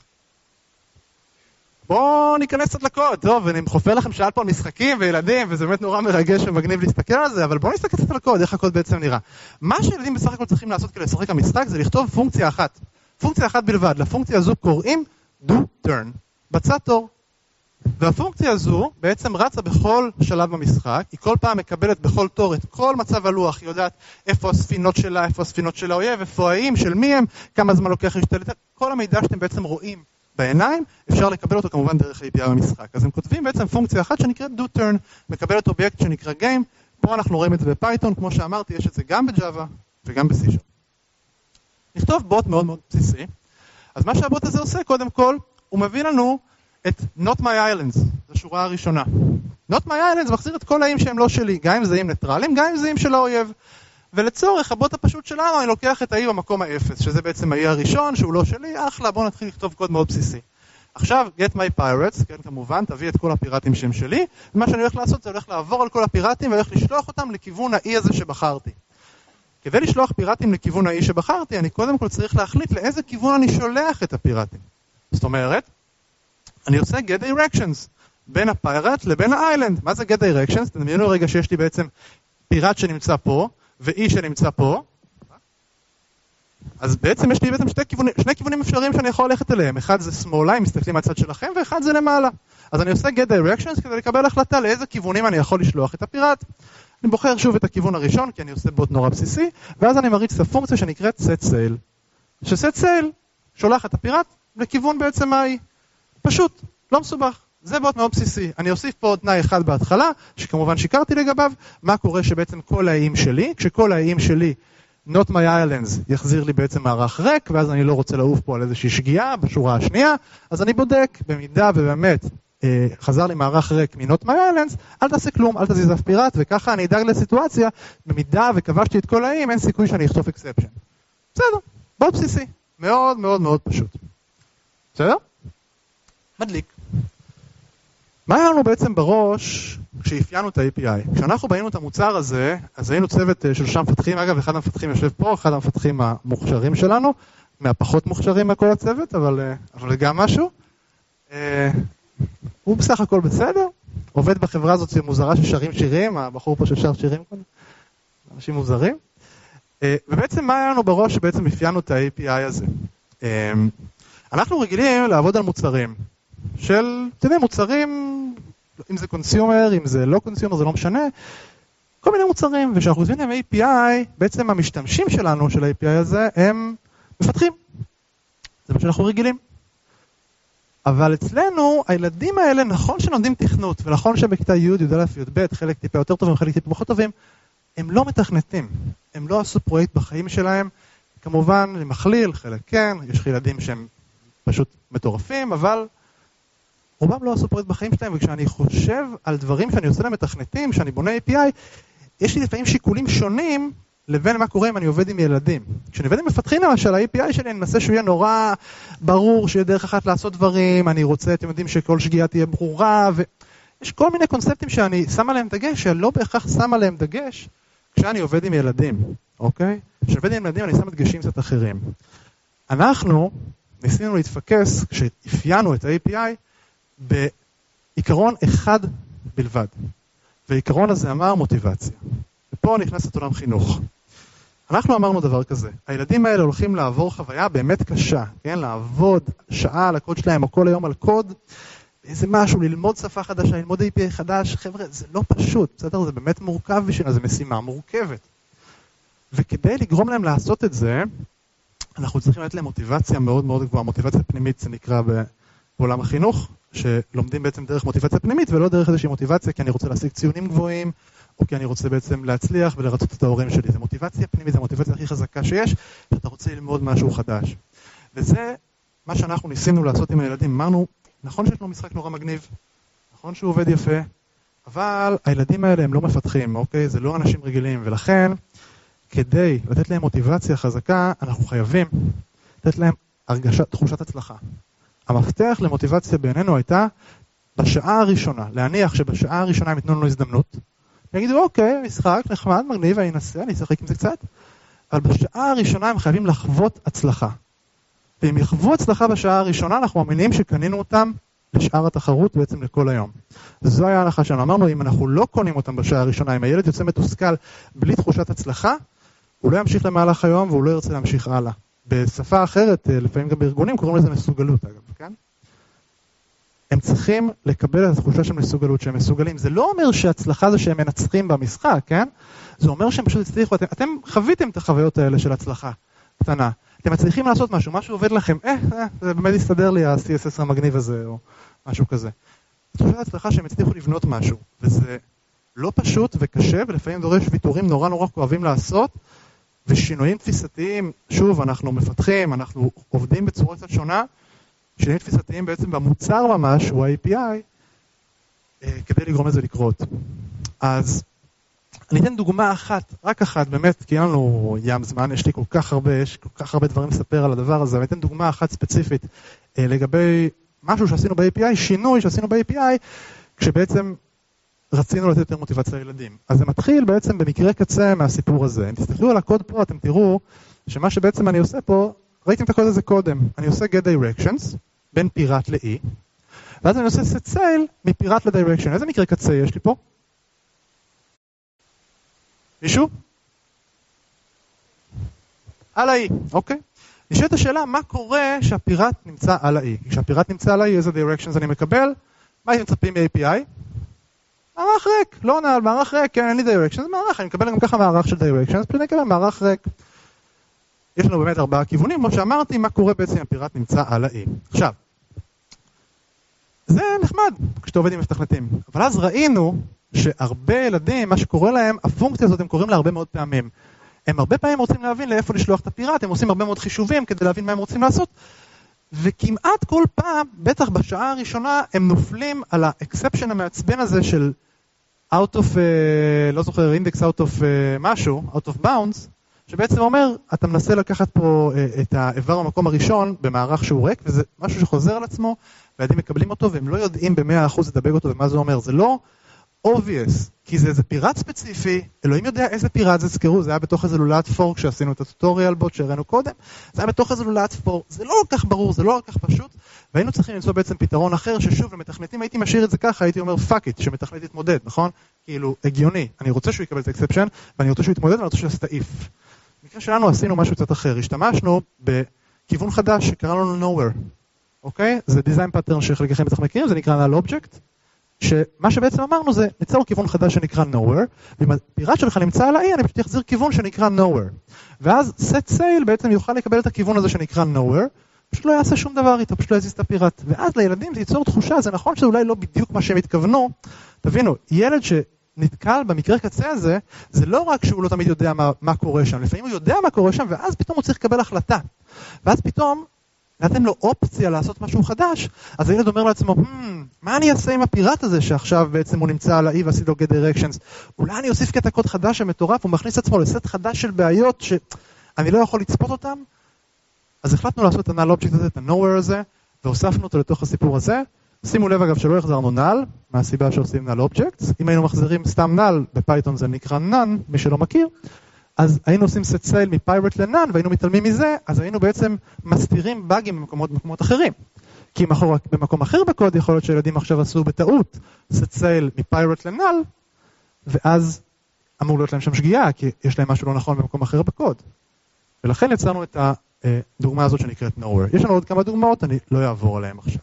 בואו ניכנס קצת לקוד. טוב, אני חופר לכם שאל פה על משחקים וילדים, וזה באמת נורא מרגש ומגניב להסתכל על זה, אבל בואו נסתכל קצת על הקוד, איך הקוד בעצם נראה. מה שילדים בסך הכל צריכים לעשות כדי לשחק המשחק זה לכתוב פונקציה אחת. פונקציה אחת בלבד. לפונקציה הזו קוראים do turn. בצע תור. והפונקציה הזו בעצם רצה בכל שלב במשחק, היא כל פעם מקבלת בכל תור את כל מצב הלוח, היא יודעת איפה הספינות שלה, איפה הספינות של האויב, איפה האיים, של מי הם, כמה זמן לוקח להשתלט, כל המידע שאתם בעצם רואים בעיניים, אפשר לקבל אותו כמובן דרך API במשחק. אז הם כותבים בעצם פונקציה אחת שנקראת do turn, מקבלת אובייקט שנקרא game, פה אנחנו רואים את זה בפייתון, כמו שאמרתי, יש את זה גם בג'אווה וגם ב-C#. נכתוב בוט מאוד מאוד בסיסי, אז מה שהבוט הזה עושה, קודם כל, הוא מביא לנו את Not My Islands, זו השורה הראשונה. Not My Islands מחזיר את כל האיים שהם לא שלי, גם אם זה איים ניטרליים, גם אם זה איים של האויב. ולצורך הבוט הפשוט שלנו, אני לוקח את האי במקום האפס, שזה בעצם האי הראשון, שהוא לא שלי, אחלה, בואו נתחיל לכתוב קוד מאוד בסיסי. עכשיו, get my pirates, כן, כמובן, תביא את כל הפיראטים שהם שלי, ומה שאני הולך לעשות זה הולך לעבור על כל הפיראטים, והולך לשלוח אותם לכיוון האי הזה שבחרתי. כדי לשלוח פיראטים לכיוון האי שבחרתי, אני קודם כל צריך להחליט לאיזה כיוון אני שולח את הפיראטים. זאת אומרת, אני עושה get directions בין הפיירט לבין האיילנד. מה זה get directions? תדמיינו רגע שיש לי בעצם פיראט שנמצא פה, ו-E שנמצא פה, אז בעצם יש לי שני כיוונים אפשריים שאני יכול ללכת אליהם. אחד זה שמאלה, אם מסתכלים מהצד שלכם, ואחד זה למעלה. אז אני עושה get directions כדי לקבל החלטה לאיזה כיוונים אני יכול לשלוח את הפיראט. אני בוחר שוב את הכיוון הראשון, כי אני עושה בוט נורא בסיסי, ואז אני מריץ את הפונקציה שנקראת set sail. ש-set sail שולח את הפיראט לכיוון בעצם מהי. פשוט, לא מסובך. זה בוט מאוד בסיסי. אני אוסיף פה עוד תנאי אחד בהתחלה, שכמובן שיקרתי לגביו, מה קורה שבעצם כל האיים שלי, כשכל האיים שלי not my islands יחזיר לי בעצם מערך ריק, ואז אני לא רוצה לעוף פה על איזושהי שגיאה בשורה השנייה, אז אני בודק, במידה ובאמת חזר לי מערך ריק מ-not my islands, אל תעשה כלום, אל תזיז אף פיראט, וככה אני אדאג לסיטואציה, במידה וכבשתי את כל האיים, אין סיכוי שאני אכתוב exception. בסדר, מאוד בסיסי, מאוד מאוד מאוד פשוט. בסדר? מדליק. מה היה לנו בעצם בראש כשאפיינו את ה-API? כשאנחנו בנינו את המוצר הזה, אז היינו צוות של 3 מפתחים, אגב, אחד המפתחים יושב פה, אחד המפתחים המוכשרים שלנו, מהפחות מוכשרים מכל הצוות, אבל גם משהו. הוא בסך הכל בסדר, עובד בחברה הזאת מוזרה ששרים שירים, הבחור פה ששר שירים כאן, אנשים מוזרים. ובעצם מה היה לנו בראש שבעצם אפיינו את ה-API הזה? אנחנו רגילים לעבוד על מוצרים. של, אתה יודע, מוצרים, אם זה קונסיומר, אם זה לא קונסיומר, זה לא משנה, כל מיני מוצרים, וכשאנחנו עושים להם API, בעצם המשתמשים שלנו של ה-API הזה, הם מפתחים. זה מה שאנחנו רגילים. אבל אצלנו, הילדים האלה, נכון שלומדים תכנות, ונכון שבכיתה י', י"א, י"ב, חלק טיפה יותר טובים, חלק טיפה פחות טובים, הם לא מתכנתים. הם לא עשו פרויקט בחיים שלהם. כמובן, למכליל, חלק כן, יש ילדים שהם פשוט מטורפים, אבל רובם לא עשו פרויקט בחיים שלהם, וכשאני חושב על דברים שאני עושה להם מתכנתים, שאני בונה API, יש לי לפעמים שיקולים שונים לבין מה קורה אם אני עובד עם ילדים. כשאני עובד עם מפתחים למשל, ה-API שלי, אני מנסה שהוא יהיה נורא ברור, שיהיה דרך אחת לעשות דברים, אני רוצה, אתם יודעים שכל שגיאה תהיה ברורה, ויש כל מיני קונספטים שאני שם עליהם דגש, שלא בהכרח שם עליהם דגש, כשאני עובד עם ילדים, אוקיי? כשאני עובד עם ילדים, אני שם דגשים קצת אחרים. אנחנו ניסינו להתפקס, כשאפיינו את ה-API, בעיקרון אחד בלבד. והעיקרון הזה אמר מוטיבציה. ופה נכנסת עולם חינוך. אנחנו אמרנו דבר כזה, הילדים האלה הולכים לעבור חוויה באמת קשה, כן? לעבוד שעה על הקוד שלהם או כל היום על קוד, איזה משהו, ללמוד שפה חדשה, ללמוד API חדש, חבר'ה, זה לא פשוט, בסדר? זה באמת מורכב בשביל זה, משימה מורכבת. וכדי לגרום להם לעשות את זה, אנחנו צריכים לתת להם מוטיבציה מאוד מאוד גבוהה, מוטיבציה פנימית זה נקרא בעולם החינוך, שלומדים בעצם דרך מוטיבציה פנימית ולא דרך איזושהי מוטיבציה כי אני רוצה להשיג ציונים גבוהים או כי אני רוצה בעצם להצליח ולרצות את ההורים שלי. זה מוטיבציה פנימית, זה המוטיבציה הכי חזקה שיש, שאתה רוצה ללמוד משהו חדש. וזה מה שאנחנו ניסינו לעשות עם הילדים. אמרנו, נכון שיש לו משחק נורא מגניב, נכון שהוא עובד יפה, אבל הילדים האלה הם לא מפתחים, אוקיי? זה לא אנשים רגילים, ולכן כדי לתת להם מוטיבציה חזקה, אנחנו חייבים לתת להם תחושת הצלחה. המפתח למוטיבציה בעינינו הייתה בשעה הראשונה, להניח שבשעה הראשונה הם יתנו לנו הזדמנות, ויגידו אוקיי, משחק נחמד, מגניב, אני אנסה, אני אשחק עם זה קצת, אבל בשעה הראשונה הם חייבים לחוות הצלחה. ואם יחוו הצלחה בשעה הראשונה, אנחנו מאמינים שקנינו אותם לשאר התחרות בעצם לכל היום. וזו היה ההנחה שלנו. אמרנו, אם אנחנו לא קונים אותם בשעה הראשונה, אם הילד יוצא מתוסכל בלי תחושת הצלחה, הוא לא ימשיך למהלך היום והוא לא ירצה להמשיך הלאה. בשפה אחרת, לפעמים גם בארגונים, קוראים לזה מסוגלות, אגב, כן? הם צריכים לקבל את התחושה של מסוגלות, שהם מסוגלים. זה לא אומר שהצלחה זה שהם מנצחים במשחק, כן? זה אומר שהם פשוט הצליחו, אתם חוויתם את החוויות האלה של הצלחה קטנה. אתם מצליחים לעשות משהו, משהו עובד לכם, זה באמת יסתדר לי ה-CSS המגניב הזה, או משהו כזה. תחושת הצלחה שהם הצליחו לבנות משהו, וזה לא פשוט וקשה, ולפעמים דורש ויתורים נורא נורא כואבים לעשות, ושינויים תפיסתיים, שוב, אנחנו מפתחים, אנחנו עובדים בצורה קצת שונה, שינויים תפיסתיים בעצם במוצר ממש, הוא ה-API, כדי לגרום לזה לקרות. אז אני אתן דוגמה אחת, רק אחת, באמת, כי אין לנו ים זמן, יש כל כך הרבה דברים לספר על הדבר הזה, אני אתן דוגמה אחת ספציפית לגבי משהו שעשינו ב-API, שינוי שעשינו ב-API, כשבעצם רצינו לתת יותר מוטיבציה לילדים. אז זה מתחיל בעצם במקרה קצה מהסיפור הזה. אם תסתכלו על הקוד פה, אתם תראו שמה שבעצם אני עושה פה, ראיתם את הקוד הזה קודם, אני עושה get directions בין פיראט ל-E, ואז אני עושה set sail מפיראט ל-direction. איזה מקרה קצה יש לי פה? מישהו? על האי, אוקיי? נשאלת השאלה, מה קורה שהפיראט נמצא על האי? כשהפיראט נמצא על האי, איזה directions אני מקבל? מה הייתם מצפים מ-API? מערך ריק, לא נעל, מערך ריק, כן, אין לי directions, מערך, אני מקבל גם ככה מערך של directions, פשוט נקבל מערך ריק. יש לנו באמת 4 כיוונים, כמו שאמרתי, מה קורה בעצם אם הפיראט נמצא על האי. עכשיו, זה נחמד כשאתה עובד עם מתכנתים, אבל אז ראינו שהרבה ילדים, מה שקורה להם, הפונקציה הזאת הם קוראים לה הרבה מאוד פעמים. הם הרבה פעמים רוצים להבין לאיפה לשלוח את הפיראט, הם עושים הרבה מאוד חישובים כדי להבין מה הם רוצים לעשות, וכמעט כל פעם, בטח בשעה הראשונה, הם נופלים על האקספשן המעצבן הזה של out of, לא זוכר, index out of משהו, out of bounds, שבעצם אומר, אתה מנסה לקחת פה את האיבר המקום הראשון במערך שהוא ריק, וזה משהו שחוזר על עצמו, והילדים מקבלים אותו, והם לא יודעים ב100% לדבק אותו, ומה זה אומר. זה לא obvious, כי זה איזה פיראט ספציפי, אלוהים יודע איזה פיראט זה, זכרו, זה היה בתוך איזה לולת פורק שעשינו את הטוטוריאל בוט שהראינו קודם, זה היה בתוך איזה לולת פורק, זה לא כל כך ברור, זה לא כל כך פשוט, והיינו צריכים למצוא בעצם פתרון אחר, ששוב, למתכנתים הייתי משאיר את זה ככה, הייתי אומר fuck it, שמתכנת יתמודד, נכון? כאילו, הגיוני, אני רוצה שהוא יקבל את האקספשן, ואני רוצה שהוא יתמודד, ואני רוצה שהוא יסתעיף. במקרה שלנו עשינו משהו קצת אחר, השתמשנו בכיוון חדש שקראנו לנו nowhere, אוקיי? זה דיזיין פאטרן שחלקכם בטח מכירים, זה נקרא null object, שמה שבעצם אמרנו זה, ניצור כיוון חדש שנקרא nowhere, ואם הפיראט שלך נמצא על האי, אני פשוט אחזיר כיוון שנקרא nowhere. ואז set sail בעצם יוכל לקבל את הכיוון הזה שנקרא nowhere, פשוט לא יעשה שום דבר איתו, פשוט לא יזיז את הפיראט. ואז לילדים זה ייצור תחושה, זה נכון שזה אולי לא בדיוק מה שהם התכוונו, תבינו, ילד שנתקל במקרה קצה הזה, זה לא רק שהוא לא תמיד יודע מה קורה שם, לפעמים הוא יודע מה קורה שם, ואז פתאום הוא צריך לקבל החלטה. ואז פתאום נתתם לו אופציה לעשות משהו חדש, אז הילד אומר לעצמו, מה אני אעשה עם הפיראט הזה שעכשיו בעצם הוא נמצא על האי ועשי לו get directions? אולי אני אוסיף קטע קוד חדש שמטורף, הוא מכניס עצמו לסט חדש של בעיות שאני לא יכול לצפות אותם? אז החלטנו לעשות את ה-null object הזה, את ה-nowhere הזה, והוספנו אותו לתוך הסיפור הזה. שימו לב אגב שלא החזרנו null, מהסיבה שעושים null objects. אם היינו מחזירים סתם null, בפייתון זה נקרא none, מי שלא מכיר. אז היינו עושים set sail מ-pirate ל-none, והיינו מתעלמים מזה, אז היינו בעצם מסתירים באגים במקומות אחרים. כי במקום אחר בקוד יכול להיות שילדים עכשיו עשו בטעות set sail מ-pirate ל-null, ואז אמור להיות להם שם שגיאה, כי יש להם משהו לא נכון במקום אחר בקוד. ולכן יצרנו את הדוגמה הזאת שנקראת nowhere. יש לנו עוד כמה דוגמאות, אני לא אעבור עליהם עכשיו.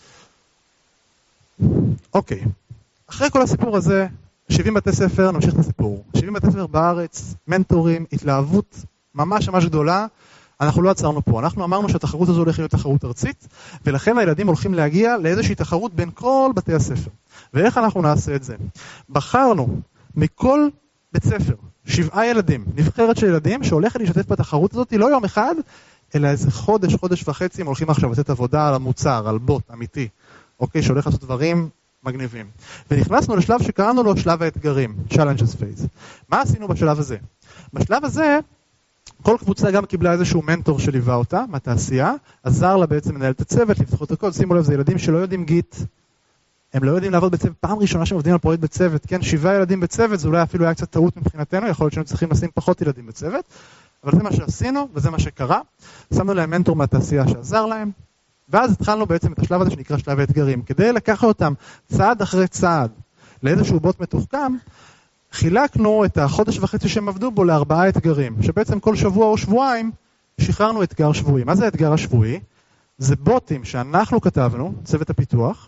אוקיי, אחרי כל הסיפור הזה, 70 בתי ספר, נמשיך את הסיפור. 70 בתי ספר בארץ, מנטורים, התלהבות ממש ממש גדולה. אנחנו לא עצרנו פה. אנחנו אמרנו שהתחרות הזו הולכת להיות תחרות ארצית, ולכן הילדים הולכים להגיע לאיזושהי תחרות בין כל בתי הספר. ואיך אנחנו נעשה את זה? בחרנו מכל בית ספר 7 ילדים, נבחרת של ילדים שהולכת להשתתף בתחרות הזאת, לא יום אחד, אלא איזה חודש, חודש וחצי, הם הולכים עכשיו לתת עבודה על המוצר, על בוט אמיתי, אוקיי, שהולך לעשות דברים מגניבים. ונכנסנו לשלב שקראנו לו שלב האתגרים, challenges phase. מה עשינו בשלב הזה? בשלב הזה, כל קבוצה גם קיבלה איזשהו מנטור שליווה אותה, מהתעשייה, עזר לה בעצם לנהל את הצוות, לפתח את הקוד, שימו לב, זה ילדים שלא יודעים גיט, הם לא יודעים לעבוד בצוות, פעם ראשונה שהם עובדים על פרויקט בצוות, כן, 7 ילדים בצוות, זה אולי אפילו היה קצת טעות מבחינתנו, יכול להיות שהם צריכים לשים פחות ילדים בצוות, אבל זה מה שעשינו וזה מה שקרה, שמנו להם מנטור מהתעשייה שעזר להם, ואז התחלנו בעצם את השלב הזה שנקרא שלב האתגרים. כדי לקחת אותם צעד אחרי צעד לאיזשהו בוט מתוחכם, חילקנו את החודש וחצי שהם עבדו בו ל4 אתגרים, שבעצם כל שבוע או שבועיים שחררנו אתגר שבועי. מה זה האתגר השבועי? זה בוטים שאנחנו כתבנו, צוות הפיתוח,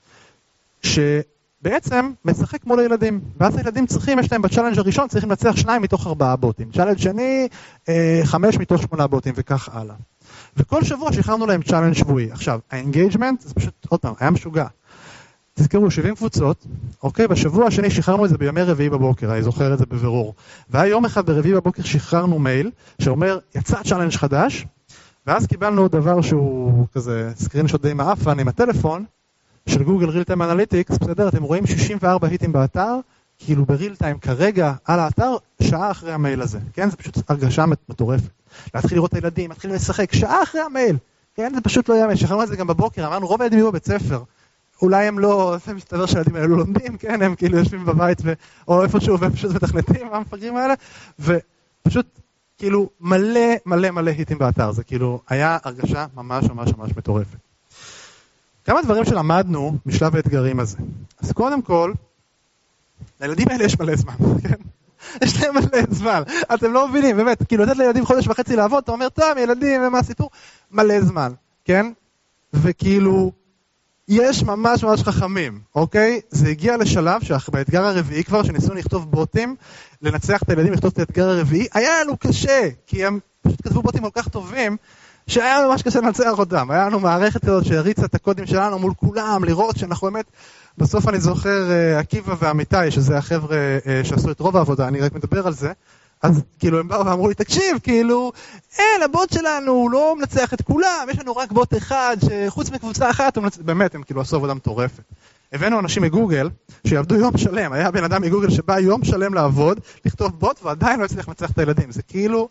שבעצם משחק מול הילדים. ואז הילדים צריכים, יש להם בצ'אלנג' הראשון, צריכים לנצח 2 מתוך 4 בוטים. צ'אלנג' שני, 5 מתוך 8 בוטים וכך הלאה. וכל שבוע שחררנו להם צ'אלנג' שבועי. עכשיו, האנגייג'מנט, זה פשוט, עוד פעם, היה משוגע. תזכרו, 70 קבוצות, אוקיי, בשבוע השני שחררנו את זה בימי רביעי בבוקר, אני זוכר את זה בבירור. והיה יום אחד ברביעי בבוקר שחררנו מייל, שאומר, יצא צ'אלנג' חדש, ואז קיבלנו דבר שהוא כזה סקרינשוט די מעפן עם הטלפון, של גוגל ריל טיים אנליטיקס, בסדר, אתם רואים 64 היטים באתר, כאילו בריל טיים כרגע על האתר, שעה אחרי המייל הזה, כן? זה פשוט הרגשה מטורפת. להתחיל לראות את הילדים, להתחיל לשחק, שעה אחרי המייל, כן? זה פשוט לא יאמן, שחררנו את זה גם בבוקר, אמרנו, רוב הילדים יהיו בבית ספר, אולי הם לא, זה מסתבר שהילדים האלו לומדים, כן? הם כאילו יושבים בבית, או איפשהו, והם פשוט מתכנתים, המפגרים האלה, ופשוט כאילו מלא היטים באתר, זה כאילו היה הרגשה ממש מטורפת. כמה דברים שלמדנו משלב האתגרים הזה. אז קודם כל, לילדים האלה יש מלא זמן, כן? יש להם מלא זמן. אתם לא מבינים, באמת, כאילו, לתת לילדים חודש וחצי לעבוד, אתה אומר, טוב, ילדים, ומה הסיפור? מלא זמן, כן? וכאילו, יש ממש ממש חכמים, אוקיי? זה הגיע לשלב שבאתגר הרביעי כבר, שניסו לכתוב בוטים, לנצח את הילדים, לכתוב את האתגר הרביעי, היה לנו קשה, כי הם פשוט כתבו בוטים כל כך טובים, שהיה לנו ממש קשה לנצח אותם. היה לנו מערכת כזאת שהריצה את הקודים שלנו מול כולם, לראות שאנחנו באמת, בסוף אני זוכר עקיבא ועמיתי, שזה החבר'ה שעשו את רוב העבודה, אני רק מדבר על זה, אז כאילו הם באו ואמרו לי, תקשיב, כאילו, הבוט שלנו הוא לא מנצח את כולם, יש לנו רק בוט אחד, שחוץ מקבוצה אחת, באמת, הם כאילו עשו עבודה מטורפת. הבאנו אנשים מגוגל, שיעבדו יום שלם, היה בן אדם מגוגל שבא יום שלם לעבוד, לכתוב בוט, ועדיין לא הצליח לנצח את הילדים. זה כאילו,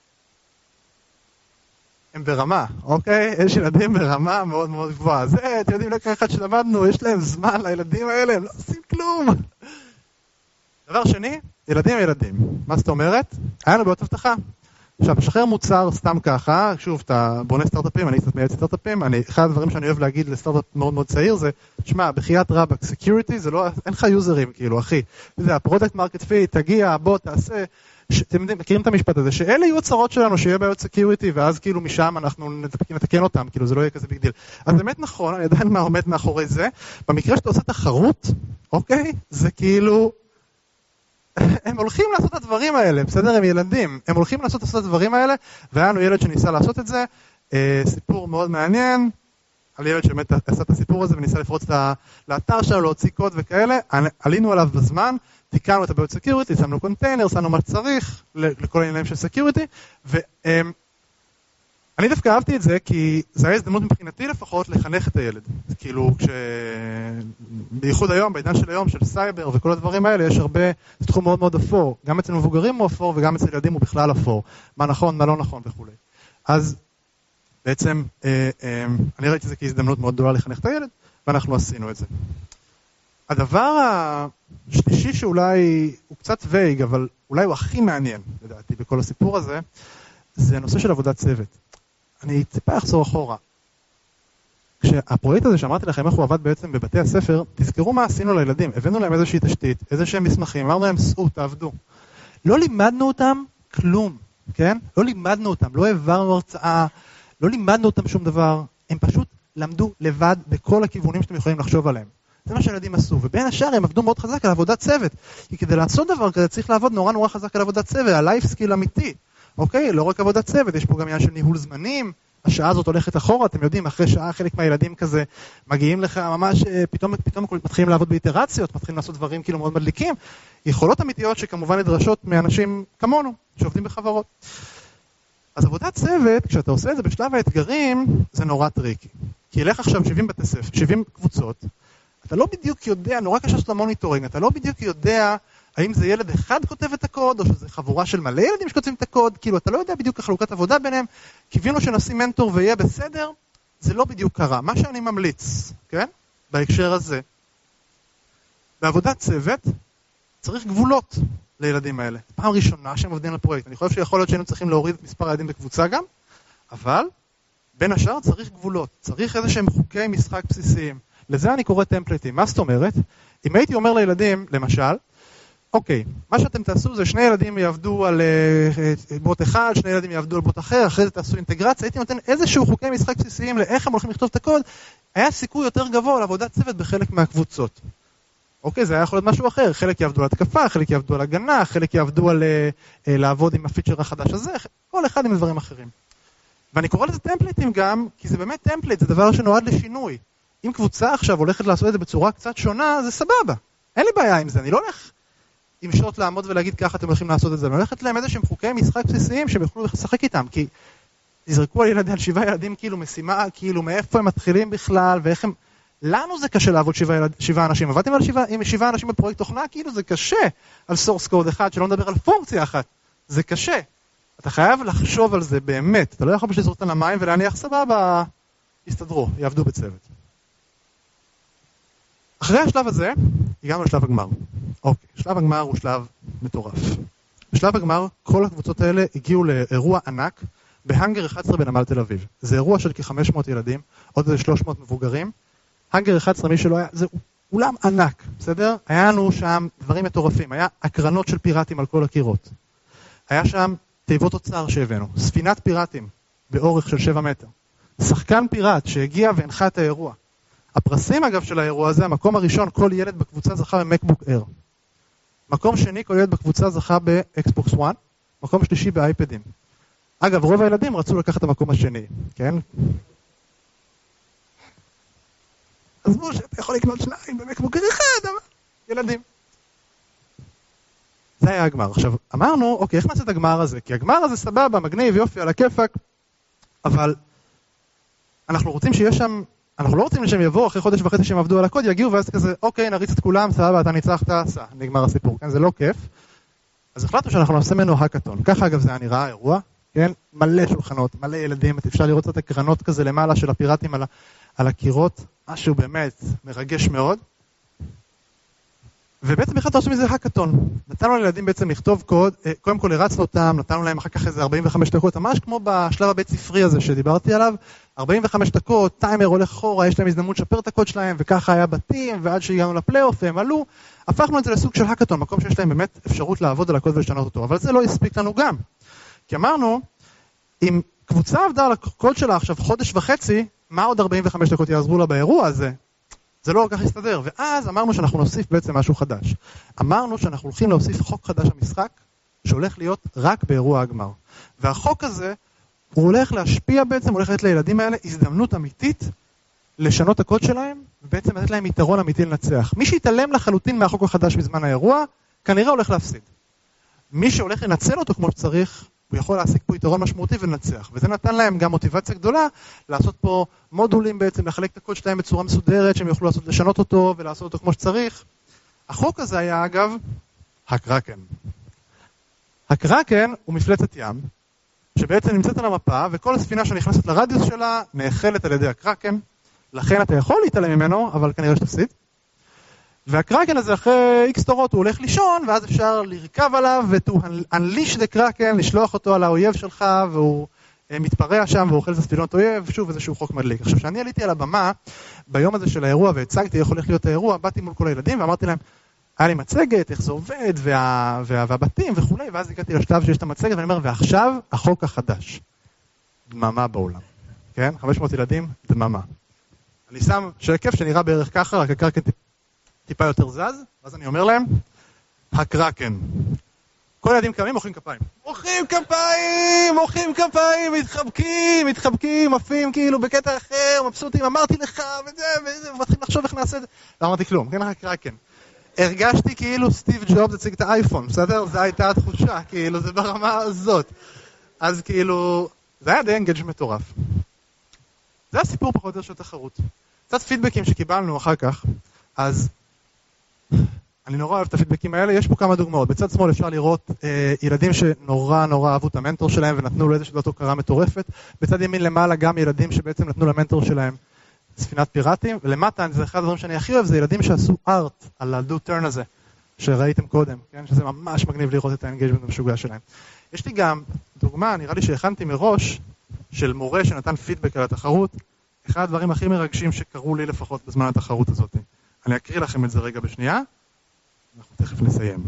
הם ברמה, אוקיי? יש ילדים ברמה מאוד מאוד גבוהה. זה, אתם יודעים, לקרוא אחד שלמדנו, יש להם זמן לילדים האלה, הם לא עושים כלום. דבר שני, ילדים. מה זאת אומרת? היה לנו בעיות הבטחה. עכשיו, לשחרר מוצר סתם ככה, שוב, אתה בונה סטארט-אפים, אני קצת מייעץ סטארט-אפים, אחד הדברים שאני אוהב להגיד לסטארט-אפ מאוד מאוד צעיר זה, תשמע, בחיית רבק, סקיוריטי זה לא, אין לך יוזרים, כאילו, אחי. זה הפרודקט מרקט פיט, תגיע, בוא, תעשה, אתם מכירים את המשפט הזה, שאלה יהיו הצרות שלנו, שיהיה בעיות סקיוריטי, ואז כאילו משם אנחנו נתקן אותם, כאילו זה לא יהיה כזה ביג דיל. אז באמת נכון, אני עדיין מה עומד מאחורי זה, במקרה שאתה עושה תחרות, אוקיי? זה כאילו הם הולכים לעשות את הדברים האלה, בסדר? הם ילדים, הם הולכים לעשות את הדברים האלה, והיה לנו ילד שניסה לעשות את זה, סיפור מאוד מעניין, על ילד שבאמת עשה את הסיפור הזה, וניסה לפרוץ לאתר שלו, להוציא קוד וכאלה, עלינו עליו בזמן, תיקנו את הבעיות סקיוריטי, שמנו קונטיינר, שמנו מה שצריך, לכל העניינים של סקיוריטי, אני דווקא אהבתי את זה, כי זה היה הזדמנות מבחינתי לפחות לחנך את הילד. כאילו, בייחוד היום, בעידן של היום, של סייבר וכל הדברים האלה, יש הרבה, זה תחום מאוד מאוד אפור. גם אצל מבוגרים הוא אפור, וגם אצל ילדים הוא בכלל אפור. מה נכון, מה לא נכון וכו'. אז בעצם, אני ראיתי את זה כהזדמנות מאוד גדולה לחנך את הילד, ואנחנו עשינו את זה. הדבר השלישי שאולי הוא קצת וייג, אבל אולי הוא הכי מעניין, לדעתי, בכל הסיפור הזה, זה הנושא של עבודת צוות. אני טיפה אחזור אחורה. כשהפרויקט הזה שאמרתי לכם איך הוא עבד בעצם בבתי הספר, תזכרו מה עשינו לילדים. הבאנו להם איזושהי תשתית, איזשהם מסמכים, אמרנו להם, סעו, תעבדו. לא לימדנו אותם כלום, כן? לא לימדנו אותם, לא העברנו הרצאה, לא לימדנו אותם שום דבר. הם פשוט למדו לבד בכל הכיוונים שאתם יכולים לחשוב עליהם. זה מה שהילדים עשו, ובין השאר הם עבדו מאוד חזק על עבודת צוות. כי כדי לעשות דבר כזה צריך לעבוד נורא חזק על עבודת צוות, על לייף סקיל אמיתי. אוקיי, לא רק עבודת צוות, יש פה גם עניין של ניהול זמנים, השעה הזאת הולכת אחורה, אתם יודעים, אחרי שעה חלק מהילדים כזה מגיעים לך ממש, פתאום מתחילים לעבוד באיטרציות, מתחילים לעשות דברים כאילו מאוד מדליקים, יכולות אמיתיות שכמובן נדרשות מאנשים כמונו, שעובדים בחברות. אז עבודת צוות, כשאתה עושה את זה בשלב האתגרים, זה נורא טריקי. כי ילך עכשיו 70 בתי ספר, 70 קבוצות, אתה לא בדיוק יודע, נורא קשה של המוניטורינג, אתה לא בדיוק יודע האם זה ילד אחד כותב את הקוד, או שזה חבורה של מלא ילדים שכותבים את הקוד, כאילו אתה לא יודע בדיוק החלוקת עבודה ביניהם, קיווינו שנשים מנטור ויהיה בסדר, זה לא בדיוק קרה. מה שאני ממליץ, כן? בהקשר הזה, בעבודת צוות צריך גבולות לילדים האלה. פעם ראשונה שהם עובדים לפרויקט, אני חושב שיכול להיות שהיינו צריכים להוריד את מספר הילדים בקבוצה גם, אבל בין השאר צריך גבולות, צריך איזה שהם חוקי משחק בסיסיים. לזה אני קורא טמפלטים. מה זאת אומרת? אם הייתי אומר לילדים, למשל, אוקיי, מה שאתם תעשו זה שני ילדים יעבדו על בוט אחד, שני ילדים יעבדו על בוט אחר, אחרי זה תעשו אינטגרציה, הייתי נותן איזשהו חוקי משחק בסיסיים לאיך הם הולכים לכתוב את הקוד, היה סיכוי יותר גבוה לעבודת צוות בחלק מהקבוצות. אוקיי, זה היה יכול להיות משהו אחר, חלק יעבדו על התקפה, חלק יעבדו על הגנה, חלק יעבדו על לעבוד עם הפיצ'ר החדש הזה, כל אחד עם דברים אחרים. ואני קורא לזה טמפליטים גם, כי זה באמת טמפליט, זה דבר שנועד לשינוי. אם קבוצה עכשיו הולכת לעשות את זה בצורה קצת שונה, זה סבבה. אין לי בעיה עם זה, אני לא הולך עם שוט לעמוד ולהגיד ככה אתם הולכים לעשות את זה. אני הולכת להם איזה שהם חוקי משחק בסיסיים שהם יוכלו לשחק איתם, כי תזרקו על 7 ילדים כאילו משימה, כאילו מאיפה הם מתחילים בכלל, ואיך הם... לנו זה קשה לעבוד 7 אנשים. עבדתם עם 7 אנשים בפרויקט תוכנה, כאילו זה קשה על סורס קוד אחד, שלא נדבר על פונקציה אחת. זה קשה. אתה חייב לחשוב על זה באמת. אתה לא יכול פשוט לזרוק אותם למים ולהניח סבבה, יסתדרו, יעבדו בצוות. אחרי השלב הזה, הגענו לשלב הגמר. אוקיי, שלב הגמר הוא שלב מטורף. בשלב הגמר, כל הקבוצות האלה הגיעו לאירוע ענק בהאנגר 11 בנמל תל אביב. זה אירוע של כ-500 ילדים, עוד איזה 300 מבוגרים. האנגר 11, מי שלא היה, זה אולם ענק, בסדר? היה לנו שם דברים מטורפים, היה הקרנות של פיראטים על כל הקירות. היה שם תיבות אוצר שהבאנו, ספינת פיראטים באורך של 7 מטר. שחקן פיראט שהגיע והנחה את האירוע. הפרסים אגב של האירוע הזה, המקום הראשון, כל ילד בקבוצה זכה במקבוק אייר. מקום שני, כל ילד בקבוצה זכה באקסבוקס 1, מקום שלישי באייפדים. אגב, רוב הילדים רצו לקחת את המקום השני, כן? עזבו שאתה יכול לקנות 2 במקבוק אייר אחד, אבל ילדים. זה היה הגמר. עכשיו, אמרנו, אוקיי, איך נעשה את הגמר הזה? כי הגמר הזה סבבה, מגניב, יופי, על הכיפק, אבל אנחנו רוצים שיש שם, אנחנו לא רוצים שהם יבואו אחרי חודש וחצי שהם עבדו על הקוד, יגיעו ואז כזה, אוקיי, נריץ את כולם, סבבה, אתה ניצחת, נגמר הסיפור, כן? זה לא כיף. אז החלטנו שאנחנו נעשה ממנו האקתון. ככה אגב זה היה נראה האירוע, כן? מלא שולחנות, מלא ילדים, אפשר לראות את הקרנות כזה למעלה של הפיראטים על הקירות, משהו באמת מרגש מאוד. ובעצם החלטנו לעשות מזה האקתון. נתנו לילדים בעצם לכתוב קוד, קודם כל הרצנו אותם, נתנו להם אחר כך איזה 45 דקות, ממש כמו בשלב הבית ספרי הזה שדיברתי עליו, 45 דקות, טיימר הולך אחורה, יש להם הזדמנות לשפר את הקוד שלהם, וככה היה בתים, ועד שהגענו לפלייאוף הם עלו, הפכנו את זה לסוג של האקתון, מקום שיש להם באמת אפשרות לעבוד על הקוד ולשנות אותו, אבל זה לא הספיק לנו גם. כי אמרנו, אם קבוצה עבדה על הקוד שלה עכשיו חודש וחצי, מה עוד 45 דקות יעזרו לה באירוע הזה? זה לא כל כך יסתדר, ואז אמרנו שאנחנו נוסיף בעצם משהו חדש. אמרנו שאנחנו הולכים להוסיף חוק חדש למשחק, שהולך להיות רק באירוע הגמר. והחוק הזה, הוא הולך להשפיע בעצם, הוא הולך לתת לילדים האלה הזדמנות אמיתית לשנות הקוד שלהם, ובעצם לתת להם יתרון אמיתי לנצח. מי שיתעלם לחלוטין מהחוק החדש בזמן האירוע, כנראה הולך להפסיד. מי שהולך לנצל אותו כמו שצריך, הוא יכול להשיג פה יתרון משמעותי ולנצח. וזה נתן להם גם מוטיבציה גדולה לעשות פה מודולים בעצם, לחלק את הקוד שלהם בצורה מסודרת, שהם יוכלו לשנות אותו ולעשות אותו כמו שצריך. החוק הזה היה אגב, הקרקן. הקרקן הוא מפלצת ים, שבעצם נמצאת על המפה, וכל הספינה שנכנסת לרדיוס שלה נאכלת על ידי הקרקן. לכן אתה יכול להתעלם ממנו, אבל כנראה שתפסיד. והקרקן הזה אחרי איקס תורות הוא הולך לישון, ואז אפשר לרכב עליו ו-to unleash the קרקן, לשלוח אותו על האויב שלך, והוא מתפרע שם ואוכל את הספינות אויב, שוב איזשהו חוק מדליק. עכשיו, כשאני עליתי על הבמה ביום הזה של האירוע והצגתי איך הולך להיות האירוע, באתי מול כל הילדים ואמרתי להם, היה לי מצגת, איך זה עובד, והבתים וכו', ואז הגעתי לשלב שיש את המצגת, ואני אומר, ועכשיו החוק החדש. דממה בעולם. כן? 500 ילדים, דממה. אני שם שקף שנראה בערך ככה, רק הקרקן טיפה יותר זז, ואז אני אומר להם, הקרקן. כל ילדים קמים, מוחאים כפיים. מוחאים כפיים, מתחבקים, עפים כאילו בקטע אחר, מבסוטים, אמרתי לך, וזה, ומתחילים לחשוב איך נעשה את זה. לא אמרתי כלום, כן, הקרקן. הרגשתי כאילו סטיב ג'ובס הציג את האייפון, בסדר? זו הייתה התחושה, כאילו, זה ברמה הזאת. אז כאילו, זה היה די אנגג' מטורף. זה הסיפור פחות או יותר של תחרות. קצת פידבקים שקיבלנו אחר כך, אז אני נורא אוהב את הפידבקים האלה, יש פה כמה דוגמאות. בצד שמאל אפשר לראות ילדים שנורא אהבו את המנטור שלהם ונתנו לו איזושהי הוקרה מטורפת. בצד ימין למעלה גם ילדים שבעצם נתנו למנטור שלהם ספינת פיראטים, ולמטה, זה אחד הדברים שאני הכי אוהב, זה ילדים שעשו ארט על ה-do turn הזה, שראיתם קודם, כן? שזה ממש מגניב לראות את האנגייג'מנט המשוגע שלהם. יש לי גם דוגמה, נראה לי שהכנתי מראש, של מורה שנתן פידבק על התחרות, אחד הדברים הכי מרגשים שקרו לי לפחות בזמן התחרות הזאת. אני אקריא לכם את זה רגע בשנייה, אנחנו תכף נסיים.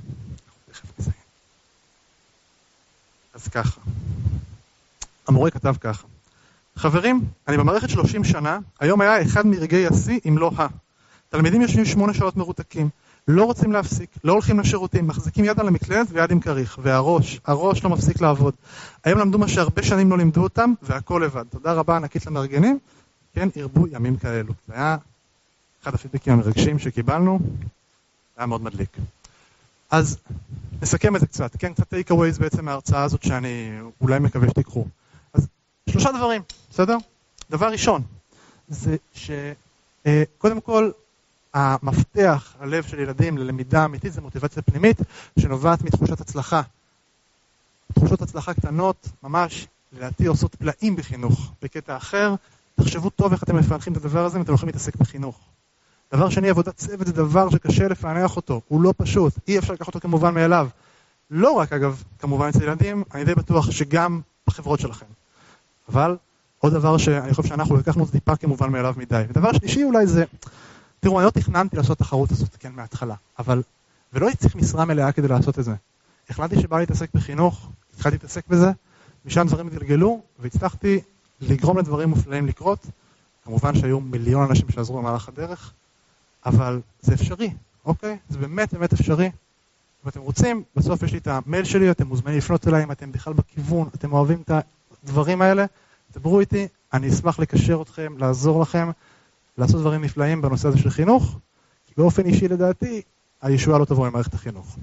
אז ככה. המורה כתב ככה. חברים, אני במערכת 30 שנה, היום היה אחד מרגעי השיא אם לא תלמידים יושבים 8 שעות מרותקים, לא רוצים להפסיק, לא הולכים לשירותים, מחזיקים יד על המקלדת ויד עם כריך, והראש לא מפסיק לעבוד. היום למדו מה שהרבה שנים לא לימדו אותם, והכל לבד. תודה רבה ענקית למארגנים, כן, ירבו ימים כאלו. זה היה אחד הפידבקים המרגשים שקיבלנו, זה היה מאוד מדליק. אז נסכם את זה קצת, כן, קצת take-aways בעצם מההרצאה הזאת שאני אולי מקווה שתיקחו. אז 3 דברים, בסדר? דבר ראשון, זה שקודם כל, המפתח, הלב של ילדים ללמידה אמיתית, זה מוטיבציה פנימית שנובעת מתחושת הצלחה. תחושות הצלחה קטנות, ממש, לדעתי עושות פלאים בחינוך. בקטע אחר, תחשבו טוב איך אתם מפענחים את הדבר הזה, אם אתם הולכים להתעסק בחינוך. דבר שני, עבודת צוות זה דבר שקשה לפענח אותו, הוא לא פשוט, אי אפשר לקחת אותו כמובן מאליו. לא רק אגב, כמובן אצל ילדים, אני די בטוח שגם בחברות שלכם. אבל עוד דבר שאני חושב שאנחנו לקחנו את זה טיפה כמובן מאליו מדי. ודבר שלישי אולי זה תראו, אני לא תכננתי לעשות תחרות הזאת, כן, מההתחלה, ולא צריך משרה מלאה כדי לעשות את זה. החלטתי שבא להתעסק בחינוך, התחלתי להתעסק בזה, משם דברים התגלגלו, והצלחתי לגרום לדברים מופלאים לקרות. כמובן שהיו מיליון אנשים שעזרו במהלך הדרך, אבל זה אפשרי, אוקיי? זה באמת באמת אפשרי. אם אתם רוצים, בסוף יש לי את המייל שלי, אתם מוזמנים לפנות אליי, אם אתם בכלל בכיוון, אתם אוהבים את הדברים האלה, דברו איתי, אני אשמח לקשר אתכם, לעזור לכם, לעשות דברים נפלאים בנושא הזה של חינוך, כי באופן אישי לדעתי, הישועה לא תבוא ממערכת החינוך.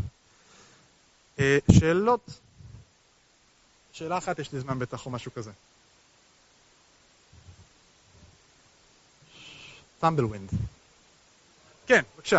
שאלות? שאלה אחת יש לי זמן בטח או משהו כזה. טמבלווינד. כן, בבקשה.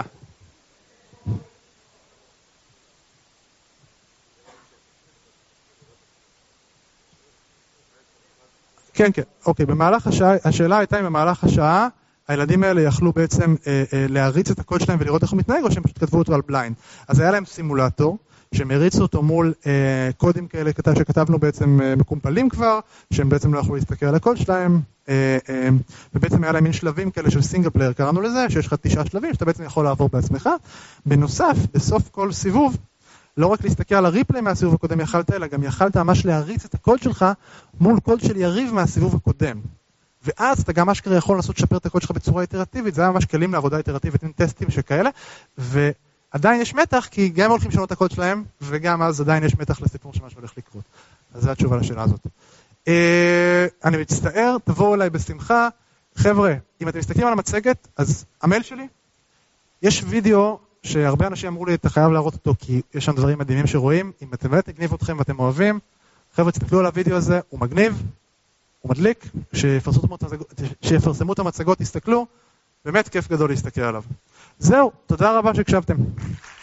כן, כן. אוקיי, במהלך השעה, השאלה הייתה אם במהלך השעה הילדים האלה יכלו בעצם להריץ את הקוד שלהם ולראות איך הוא מתנהג, או שהם פשוט כתבו אותו על בליינד. אז היה להם סימולטור, שהם הריצו אותו מול קודים כאלה שכתבנו בעצם מקומפלים כבר, שהם בעצם לא יכלו להסתכל על הקוד שלהם, ובעצם היה להם מין שלבים כאלה של סינגל פלייר, קראנו לזה, שיש לך 9 שלבים, שאתה בעצם יכול לעבור בעצמך. בנוסף, בסוף כל סיבוב, לא רק להסתכל על הריפלי מהסיבוב הקודם יכלת, אלא גם יכלת ממש להריץ את הקוד שלך מול קוד של יריב מהסיבוב הקודם. ואז אתה גם אשכרה יכול לנסות לשפר את הקוד שלך בצורה איטרטיבית, זה היה ממש כלים לעבודה איטרטיבית עם טסטים שכאלה, ועדיין יש מתח, כי גם הולכים לשנות את הקוד שלהם, וגם אז עדיין יש מתח לסיפור שמשהו הולך לקרות. אז זו התשובה לשאלה הזאת. אני מצטער, תבואו אליי בשמחה. חבר'ה, אם אתם מסתכלים על המצגת, אז המייל שלי, יש וידאו שהרבה אנשים אמרו לי, אתה חייב להראות אותו, כי יש שם דברים מדהימים שרואים. אם אתם באמת תגניב אתכם ואתם חבר'ה, תסתכלו על הוידאו הזה, הוא מגניב, הוא מדליק, שיפרסמו את המצגות, תסתכלו, באמת כיף גדול להסתכל עליו. זהו, תודה רבה שהקשבתם.